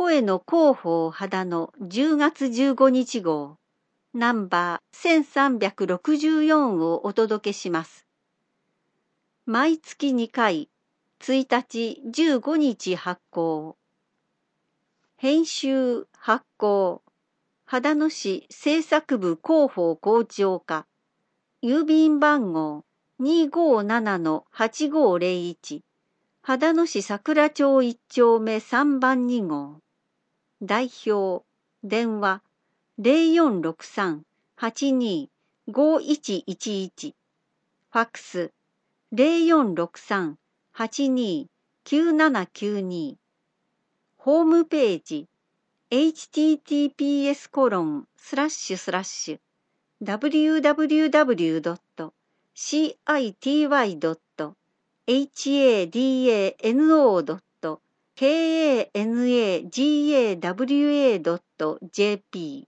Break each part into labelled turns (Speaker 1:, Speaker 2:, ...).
Speaker 1: 声の広報肌の10月15日号、ナンバー1364をお届けします。毎月2回、1日15日発行。編集発行、秦野市制作部広報校長課、郵便番号257-8501、秦野市桜町1丁目3番2号。代表、電話0463-82-5111、ファックス0463-82-9792、ホームページ www.citydotco.hadano.kanagawa.jp。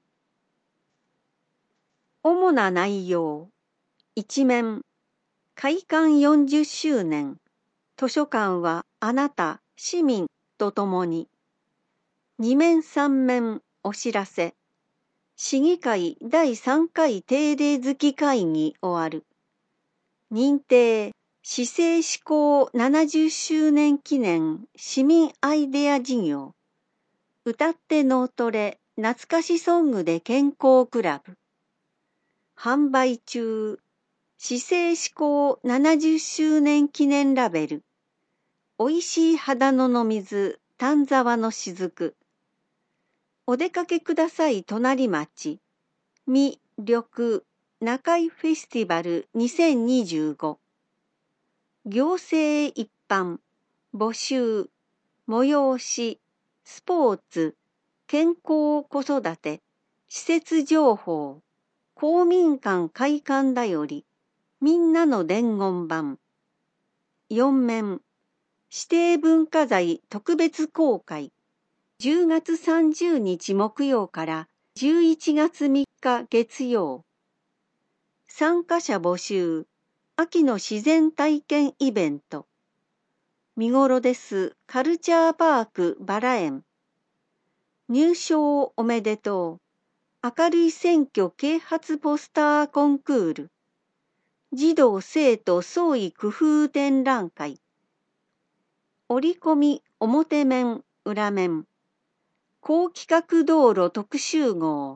Speaker 1: 主な内容。一面、開館40周年、図書館はあなた、市民と共に。二面三面、お知らせ。市議会第3回定例月会議終わる。認定、市政施行70周年記念市民アイデア事業。歌って脳トレ、懐かしソングで健康クラブ。販売中、市政施行70周年記念ラベル。おいしい秦野の水、丹沢の雫。お出かけください隣町。魅力中井フェスティバル2025。行政一般、募集、催し、スポーツ、健康子育て、施設情報、公民館開館だより、みんなの伝言板。四面、指定文化財特別公開。10月30日木曜から11月3日月曜。参加者募集。秋の自然体験イベント。見頃です。カルチャーパークバラ園。入賞おめでとう。明るい選挙啓発ポスターコンクール。児童生徒創意工夫展覧会。折り込み表面裏面。高規格道路特集号。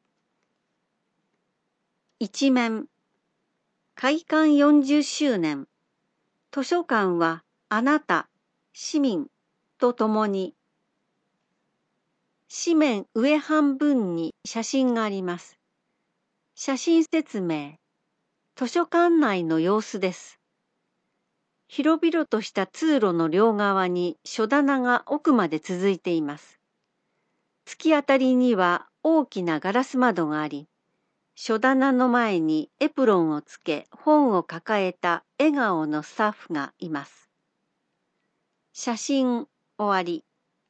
Speaker 1: 一面。開館40周年。図書館はあなた、市民と共に。紙面上半分に写真があります。写真説明。図書館内の様子です。広々とした通路の両側に書棚が奥まで続いています。突き当たりには大きなガラス窓があり、書棚の前にエプロンをつけ本を抱えた笑顔のスタッフがいます。写真終わり。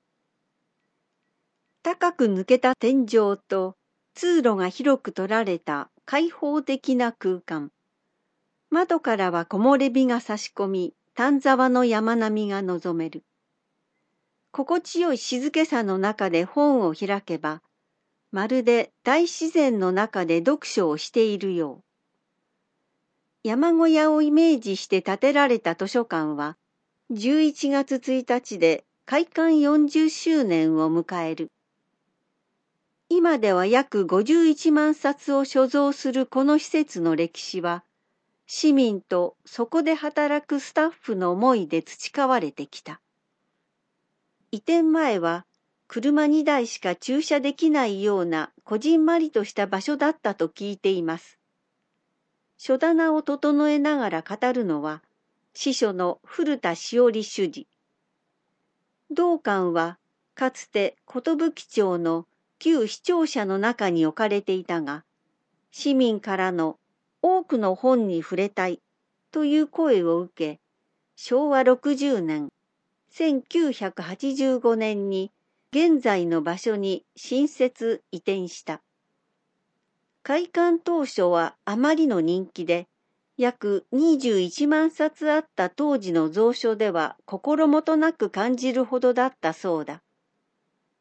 Speaker 1: 高く抜けた天井と通路が広く取られた開放的な空間。窓からは木漏れ日が差し込み、丹沢の山並みが望める。心地よい静けさの中で本を開けば、まるで大自然の中で読書をしているよう。山小屋をイメージして建てられた図書館は、11月1日で開館40周年を迎える。今では約51万冊を所蔵するこの施設の歴史は、市民とそこで働くスタッフの思いで培われてきた。移転前は車2台しか駐車できないようなこじんまりとした場所だったと聞いています。書棚を整えながら語るのは、司書の古田しおり主事。同館はかつて寿町の旧市庁舎の中に置かれていたが、市民からの多くの本に触れたいという声を受け、昭和60年、1985年に現在の場所に新設移転した。開館当初はあまりの人気で、約21万冊あった当時の蔵書では心もとなく感じるほどだったそうだ。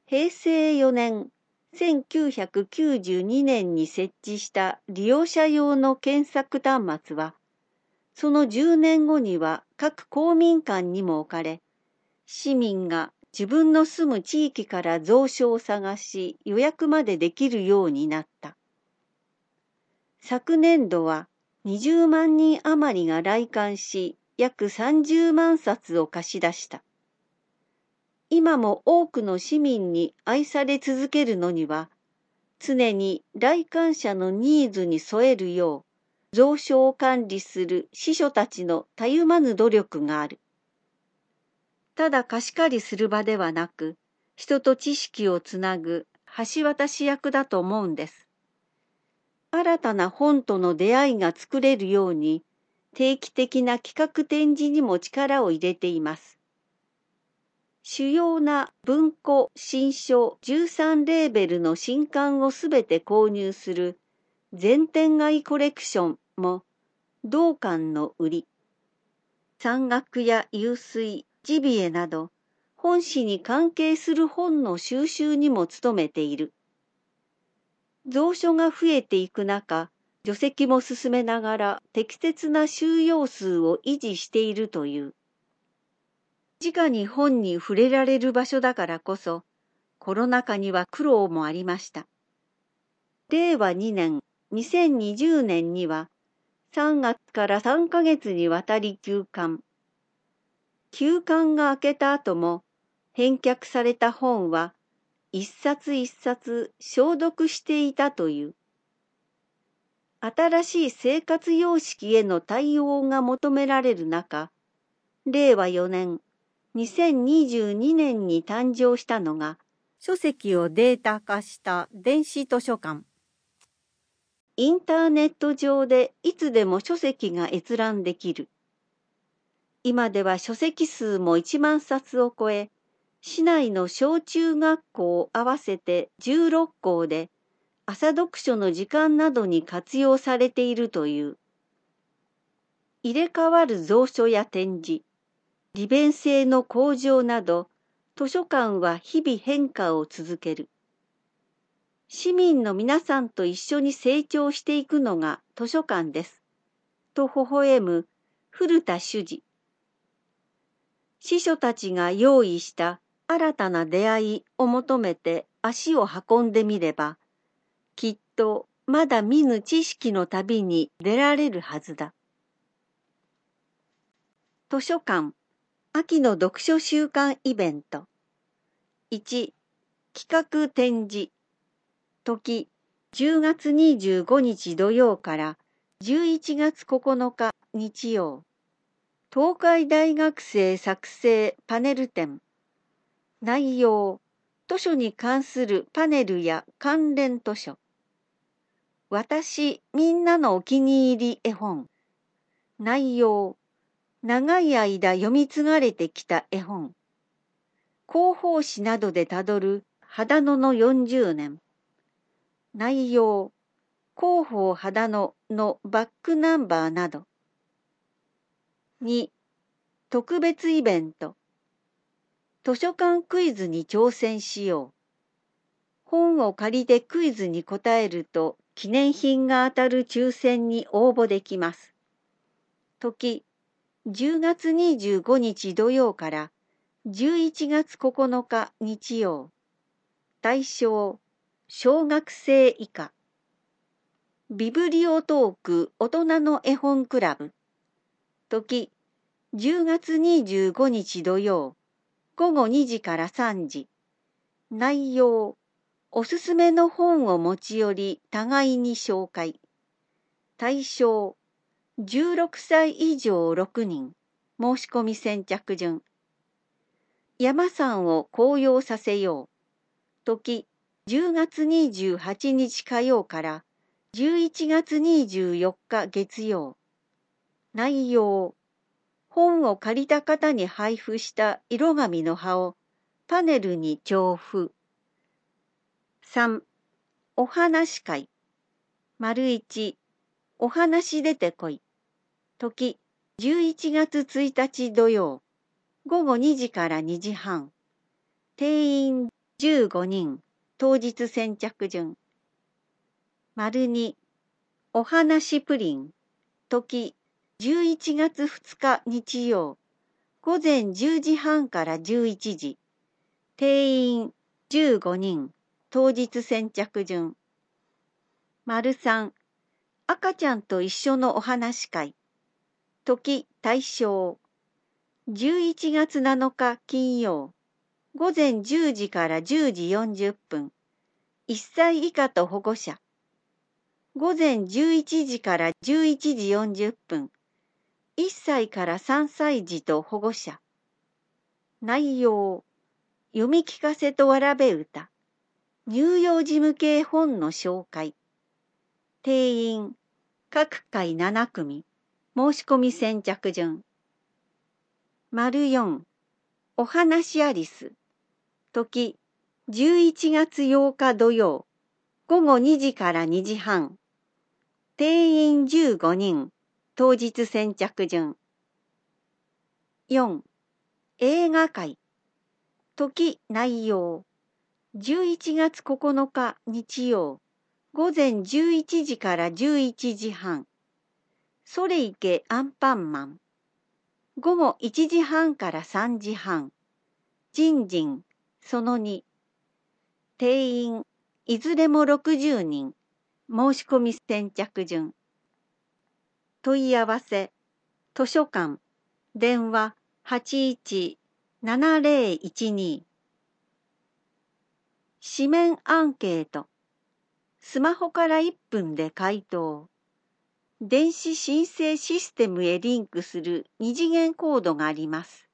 Speaker 1: 平成4年、1992年に設置した利用者用の検索端末は、その10年後には各公民館にも置かれ、市民が自分の住む地域から蔵書を探し予約までできるようになった。昨年度は20万人余りが来館し、約30万冊を貸し出した。今も多くの市民に愛され続けるのには、常に来館者のニーズに沿えるよう、蔵書を管理する司書たちのたゆまぬ努力がある。ただ貸し借りする場ではなく、人と知識をつなぐ橋渡し役だと思うんです。新たな本との出会いが作れるように、定期的な企画展示にも力を入れています。主要な文庫新書13レーベルの新刊をすべて購入する全店買いコレクションも同館の売り。山岳や湧水、ジビエなど本誌に関係する本の収集にも努めている。蔵書が増えていく中、除籍も進めながら適切な収容数を維持しているという。直に本に触れられる場所だからこそ、コロナ禍には苦労もありました。令和2年、2020年には、3月から3ヶ月にわたり休刊。休刊が明けた後も、返却された本は、一冊一冊消毒していたという。新しい生活様式への対応が求められる中、令和4年、2022年に誕生したのが、書籍をデータ化した電子図書館。インターネット上でいつでも書籍が閲覧できる。今では書籍数も1万冊を超え、市内の小中学校合わせて16校で、朝読書の時間などに活用されているという。入れ替わる蔵書や展示、利便性の向上など、図書館は日々変化を続ける。市民の皆さんと一緒に成長していくのが図書館です。と微笑む古田主事。司書たちが用意した新たな出会いを求めて足を運んでみれば、きっとまだ見ぬ知識の旅に出られるはずだ。図書館秋の読書週間イベント。1、企画展示。時、10月25日土曜から11月9日日曜。東海大学生作成パネル展。内容、図書に関するパネルや関連図書。私、みんなのお気に入り絵本。内容、長い間読み継がれてきた絵本。広報誌などでたどる秦野の40年。内容、広報秦野のバックナンバーなど。2、特別イベント。図書館クイズに挑戦しよう。本を借りてクイズに答えると記念品が当たる抽選に応募できます。時、10月25日土曜から11月9日日曜。対象、小学生以下。ビブリオトーク大人の絵本クラブ。時、10月25日土曜、午後2時から3時。内容、おすすめの本を持ち寄り互いに紹介。対象、16歳以上6人。申し込み先着順。山さんを高揚させよう。時、10月28日火曜から11月24日月曜。内容、本を借りた方に配布した色紙の葉をパネルに調布。3、お話会。1、お話出てこい。時、11月1日土曜、午後2時から2時半。定員 15人、当日先着順。2、お話プリン、時、11月2日日曜、午前10時半から11時。定員15人、当日先着順。3、赤ちゃんと一緒のお話会。時、対象。11月7日金曜、午前10時から10時40分。1歳以下と保護者。午前11時から11時40分。1歳から3歳児と保護者。内容。読み聞かせとわらべ歌。乳幼児向け本の紹介。定員。各回7組。申し込み先着順。4、お話アリス。時、11月8日土曜、午後2時から2時半。定員15人、当日先着順。4、映画会。時、内容。11月9日日曜、午前11時から11時半。それいけアンパンマン。午後1時半から3時半。ジンジン、その2。定員、いずれも60人。申し込み先着順。問い合わせ、図書館、電話81-7012。紙面アンケート。スマホから1分で回答。電子申請システムへリンクする2次元コードがあります。